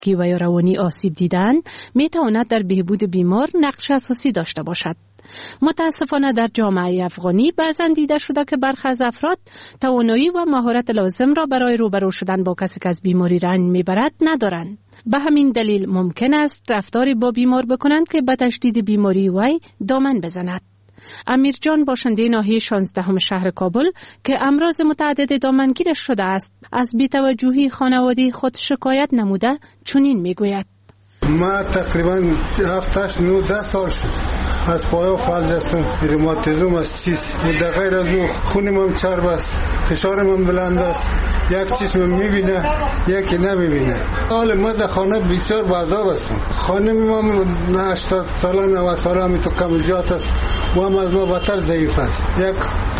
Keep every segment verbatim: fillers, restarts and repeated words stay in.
فیزیکی و یا روانی آسیب دیدند می تواند در بهبود بیمار نقش اساسی داشته باشد. متاسفانه در جامعه افغانی بعضاً دیده شده که برخی از افراد توانایی و مهارت لازم را برای روبرو شدن با کسی که از بیماری رنج میبرد ندارند. به همین دلیل ممکن است رفتاری با بیمار بکنند که به تشدید بیماری وی دامن بزند. امیر جان باشنده ناحیه شانزدهم شهر کابل که امراض متعدد دامنگیرش شده است، از بی‌توجهی خانواده خود شکایت نموده چنین میگوید: ما تقریبا هفتش نو ده سال شد از پایا فلج هستم، روماتیسم است، چیز در غیر از اون خونم هم چرب است، فشارم هم بلند است، یک چشم میبینه یکی نمیبینه. حال ما در خانه بیچار بازاب هستم. خانم هم هشتاد ساله نود ساله همی تو کمجات است و هم از ما بدتر ضعیف است. یک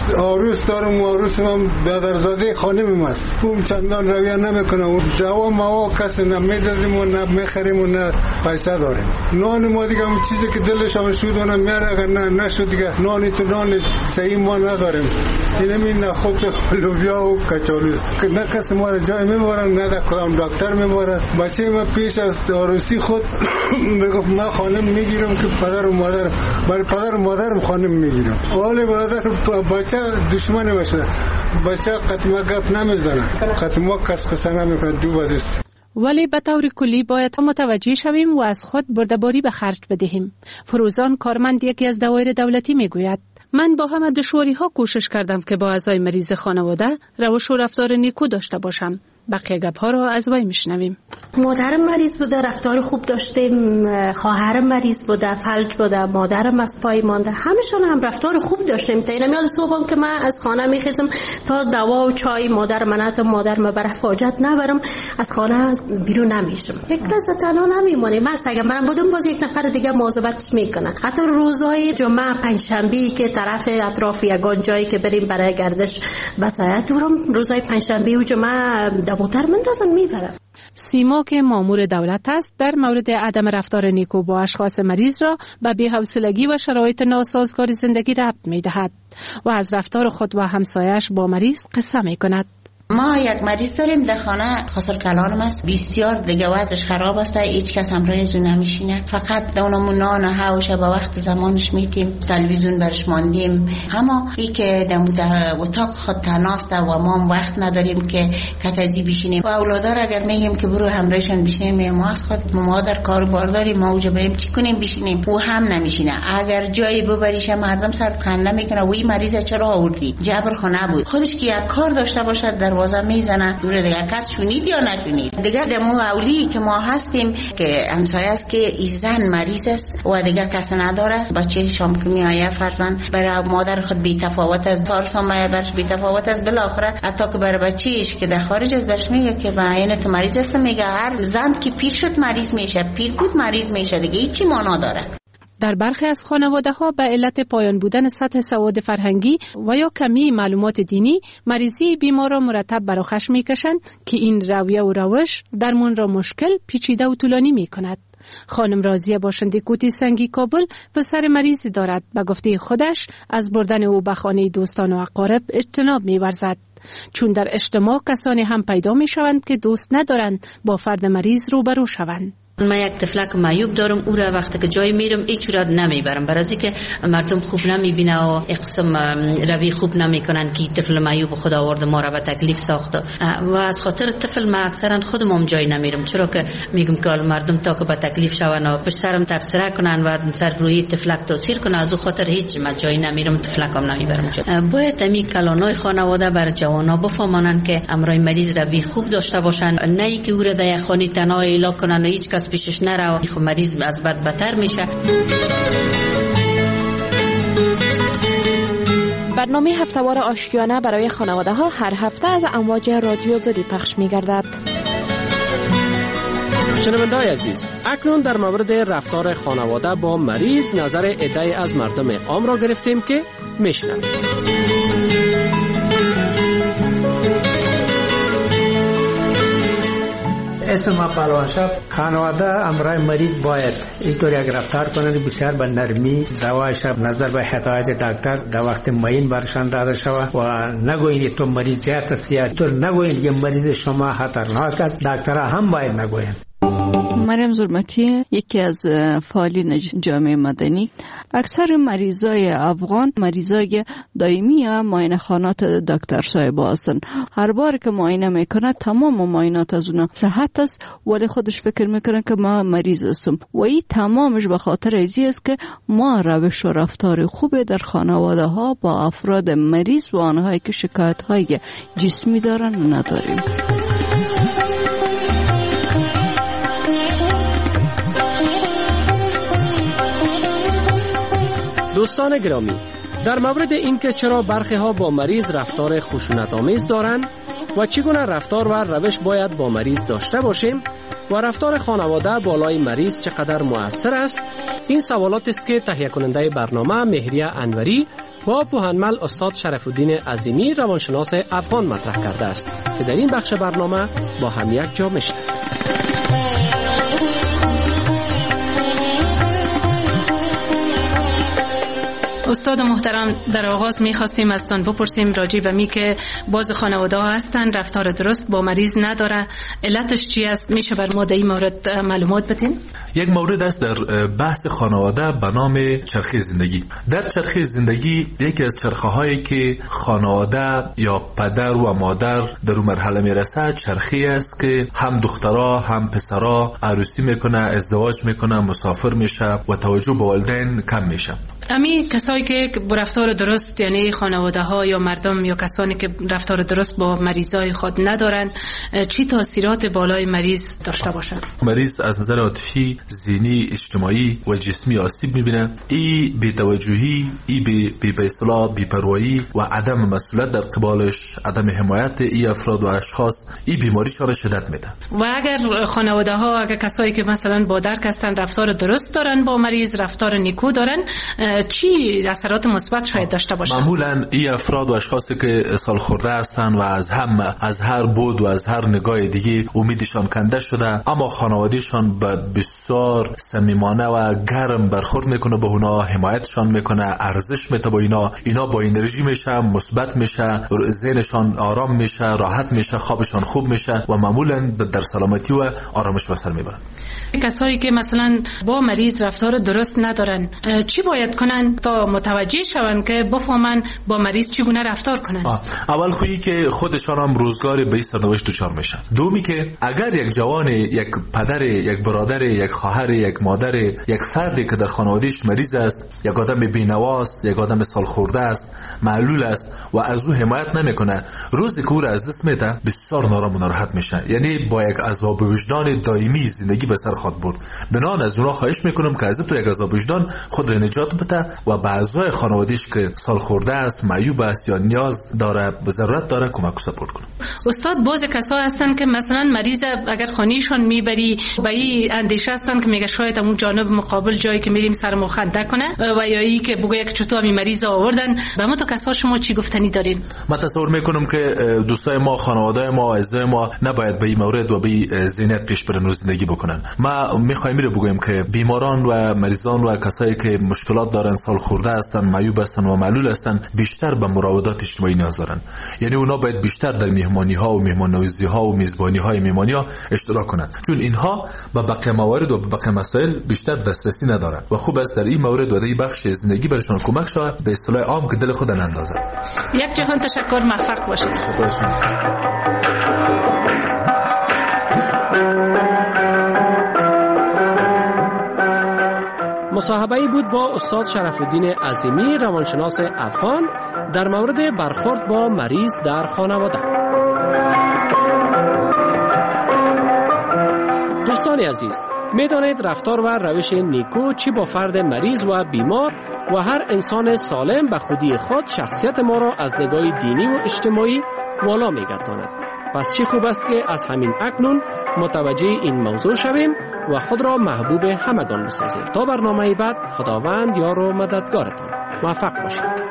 آروس دارم و آروس هم بیادرزاده خانم است، اون چندان رویه نمیکنه. اون دوا موا کسی نمیدازیم و نمیخریم و نه پیسه داریم. نان ما دیگه همون چیزی که دلش هم شد و نمیاره، اگر نه نشد دیگه نانی تو نان صحیح ما نداریم. این همین نخود لوبیا و کچالوست که نه کسی ما را جای میبارن نه در کدام دکتر میبارن. بچه ما پیش از آروسی خود میگفت من خانم میگیرم که پدر و مادر برای پدر و مادرم خانم میگیرم. حالا برادر بچه دشمن باشه، بچه قطمه گپ نمیزنه، قطمه کس قصه نمیکنه، دو بازیست. ولی به طور کلی باید متوجه شویم و از خود برده‌باری به خرج بدهیم. فروزان کارمند یکی از دوایر دولتی میگوید: من با همه دشواری ها کوشش کردم که با اعضای مریض خانواده روش و رفتار نیکو داشته باشم. بقیه گپ ها را از وی میشنویم. مادرم مریض بوده، رفتار خوب داشتیم، خواهرم مریض بوده، فلج بوده، مادرم از پای مانده، همشون هم رفتار خوب داشتیم. تا اینم یاد صبحم که من از خانه میخیزم تا دوا و چای مادر منات مادر ما برای فاجت نبرم، از خانه بیرون نمیشم. یک لحظه تنها نمیمونم. من اگه من بودم باز یک نفر دیگه مواظبتش میکنه. حتی روزهای جمعه پنجشنبه که طرف اطراف یگان جایی که بریم برای گردش بسایت دورم، روزهای پنجشنبه و جمعه دبوتر مندازن میبرم. سیما که مامور دولت است در مورد عدم رفتار نیکو با اشخاص مریض را به بی‌حوصلگی و شرایط ناسازگار زندگی ربط می‌دهد و از رفتار خود و همسایش با مریض قصه می‌کند. ما یک مریض داریم در خانه، خسر کلانم است، بسیار دیگه وضعش خراب است، هیچ کس همراه زو نمیشینه، فقط دونمون نان و هاوش به وقت زمانش میتیم، تلویزیون برش ماندیم. اما ای که در اتاق خود تناست و ما هم وقت نداریم که کتازی بشینیم و اولادا را اگر میگیم که برو همراهشون بشینیم، ما از خود ما در کار بار داریم، ما اوجا بریم چی کنیم بشینیم، او هم نمیشینه. اگر جایی ببریش مردم سر خنده میکنه و این مریض چرا آوردی، جبر خانه بود. خودش که یک کار داشته باشد دروازه میزنه، دوره دیگه کس شنید یا نشنید. دیگه دمو اولی که ما هستیم که همسایه است که این زن مریض است و دیگه کس نداره، بچه شام که میآیه فرزن برای مادر خود بی تفاوت است، تارسان میآیه برش بی تفاوت است، بالاخره حتی که برای بچه‌اش که در خارج از برش میگه که عین تو مریض است، میگه هر زن که پیر شد مریض میشه، پیر بود مریض میشه، دیگه هیچی معنا داره. در برخی از خانواده‌ها به علت پایان بودن سطح سواد فرهنگی و یا کمی معلومات دینی، مریضی بیمار را مرتب بر آغوش می‌کشند که این رویه و روش درمان را مشکل، پیچیده و طولانی می‌کند. خانم راضیه باشنده کوتی سنگی کابل پسر مریضی دارد. به گفته خودش از بردن او به خانه دوستان و اقارب اجتناب می‌ورزد، چون در اجتماع کسانی هم پیدا می‌شوند که دوست ندارند با فرد مریض روبرو شوند. من یک تفلک معیوب دارم، او را وقتی که جای میرم هیچ را نمیبرم، برای اینکه مردم خوب نمیبینه و اقسم روی خوب نمیکنن که طفل معیوب خدا آورده ما را به تکلیف ساخته و از خاطر طفل ما اکثرا خودم هم جای نمیرم، چرا که میگم که مردم تا که به تکلیف شون و پشت سرم تبصره کنن و سر روی تفلک تاثیر کنه، از او خاطر هیچ ما جای نمیرم، تفلکم نمیبرم. باید می کلانای خانواده بر جوانا بفهمانن که امرای مریض روی خوب داشته باشن، نه اینکه او را در یک خانه تنها ایلا کنن و هیچ کس پیشش نره، خب مریض از بد بدتر میشه. برنامه هفته‌وار آشیانه برای خانواده ها هر هفته از امواج رادیو زودی پخش می‌گردد. شنونده‌های عزیز، اکنون در مورد رفتار خانواده با مریض نظر عده‌ای از مردم عام را گرفتیم که میشنویم. اسم ما پهلوان شب. خانواده امرای مریض باید اینطوری اگر رفتار کنند بسیار به نرمی، دواش نظر به هدایت دکتر در وقت معین برشان داده شود و نگویید تو مریض زیاد است، تو نگویید که مریض شما خطرناک است، دکترها هم باید نگویند. مریم ظلمتی یکی از فعالین جامعه مدنی. اکثر مریضای افغان مریضای دائمی یا معاینه خانات دکتر صاحب هستند. هر بار که معاینه میکنه تمام معاینات از اونها صحت است، ولی خودش فکر میکنه که ما مریض هستم و این تمامش به خاطر ازی است که ما روش و رفتار خوب در خانواده ها با افراد مریض و آنهایی که شکایت های جسمی دارن نداریم. دوستان گرامی، در مورد اینکه چرا برخی ها با مریض رفتار خشونت آمیز دارند و چگونه رفتار و روش باید با مریض داشته باشیم و رفتار خانواده بالای مریض چقدر مؤثر است، این سوالات است که تهیه کننده برنامه مهریه انوری با پوهنمل استاد شرف الدین عظیمی روانشناس افغان مطرح کرده است که در این بخش برنامه با هم یک جا میشنویم. استاد محترم، در آغاز می‌خواستیم ازتان بپرسیم راجع به می که باز خانواده ها هستن رفتار درست با مریض نداره، علتش چی است؟ میشه بر ما در این مورد معلومات بدین؟ یک مورد است در بحث خانواده به نام چرخه زندگی. در چرخه زندگی یکی از چرخه هایی که خانواده یا پدر و مادر در اون مرحله میرسه چرخه است که هم دخترها هم پسرها عروسی میکنه، ازدواج میکنه، مسافر میشه و توجه به والدین کم میشه. امی کسایی که رفتار درست، یعنی خانواده ها یا مردم یا کسانی که رفتار درست با مریضای خود ندارن، چی تاثیرات بالای مریض داشته باشند؟ مریض از نظر عاطفی، ذهنی، اجتماعی و جسمی آسیب میبینه. ای بی‌توجهی، ای بی بی به اصطلاح بی‌پروایی و عدم مسئولیت در قبالش، عدم حمایت ای افراد و اشخاص، ای بیماری شان شدت میده. و اگر خانواده ها، اگر کسایی که مثلا با درک هستن رفتار درست دارن با مریض، رفتار نیکو دارن، چی اثرات مثبت شاید داشته باشه؟ معمولا این افراد و اشخاصی که سال خورده هستند و از هم از هر بود و از هر نگاه دیگه امیدشان کنده شده، اما خانوادهشان به بسیار صمیمانه و گرم برخورد میکنه، به اونا حمایتشان میکنه، ارزش میده با اینا، اینا با انرژی میشه، مثبت میشه، ذهنشان آرام میشه، راحت میشه، خوابشان خوب میشه و معمولا در سلامتی و آرامش به سر میبرن. کسایی که مثلا با مریض رفتار درست ندارن چی باید کنن تا متوجه شون که بفهمن با مریض چگونه رفتار کنن؟ اول خویی که خودشان هم روزگار به این سرنوشت دچار میشن. دومی که اگر یک جوان، یک پدر، یک برادر، یک خواهر، یک مادر، یک فردی که در خانوادهش مریض است، یک آدم بی‌نواست، یک آدم سال خورده است، معلول است و از او حمایت نمیکنه، روزی که او را از دست میده بسیار نارام و ناراحت میشه، یعنی با یک عذاب وجدان دائمی زندگی به سر خود برد. بنابراین از اونها خواهش میکنم که از تو یک عذاب وجدان خود را نجات بده و به اعضای خانواده‌اش که سال خورده است، معیوب است یا نیاز داره، ضرورت داره کمک و سپورت کنه. استاد، بعض کسا هستن که مثلا مریض اگر خانه‌شون میبری با این اندیشه هستن که میگه شاید اون جانب مقابل جایی که میریم سر مخنده کنه و یا ای که بگه که چطور می مریض آوردن. به ما تو کسا شما چی گفتنی دارین؟ من تصور میکنم که دوستای ما، خانواده ما، اعضای ما نباید به این مورد و به این ذهنیت پیش برن و زندگی بکنن. ما میخوایم رو بگویم که بیماران و مریضان و کسایی که مشکلات دارن، سال خورده هستن، معیوب هستن و معلول هستن، بیشتر به مراودات اجتماعی نیاز دارن. یعنی اونا باید بیشتر در مهمانی ها و مهمان نوازی ها و میزبانی های مهمانی ها اشتراک کنن، چون اینها به بقیه موارد و به بقیه مسائل بیشتر دسترسی ندارن و خوب است در این مورد و در این بخش زندگی برشون کمک شود به اصطلاح عام که دل خود اندازن. یک جهان تشکر، موفق باشید. مصاحبه‌ای بود با استاد شرف الدین عظیمی روانشناس افغان در مورد برخورد با مریض در خانواده. دوستان عزیز، می‌دانید رفتار و روش نیکو چی با فرد مریض و بیمار و هر انسان سالم به خودی خود شخصیت ما را از نگاه دینی و اجتماعی والا می‌گرداند. پس چی خوب است که از همین اکنون متوجه این موضوع شویم و خود را محبوب همگان بسازیم. تا برنامه بعد، خداوند یار و مددگارتان. موفق باشید.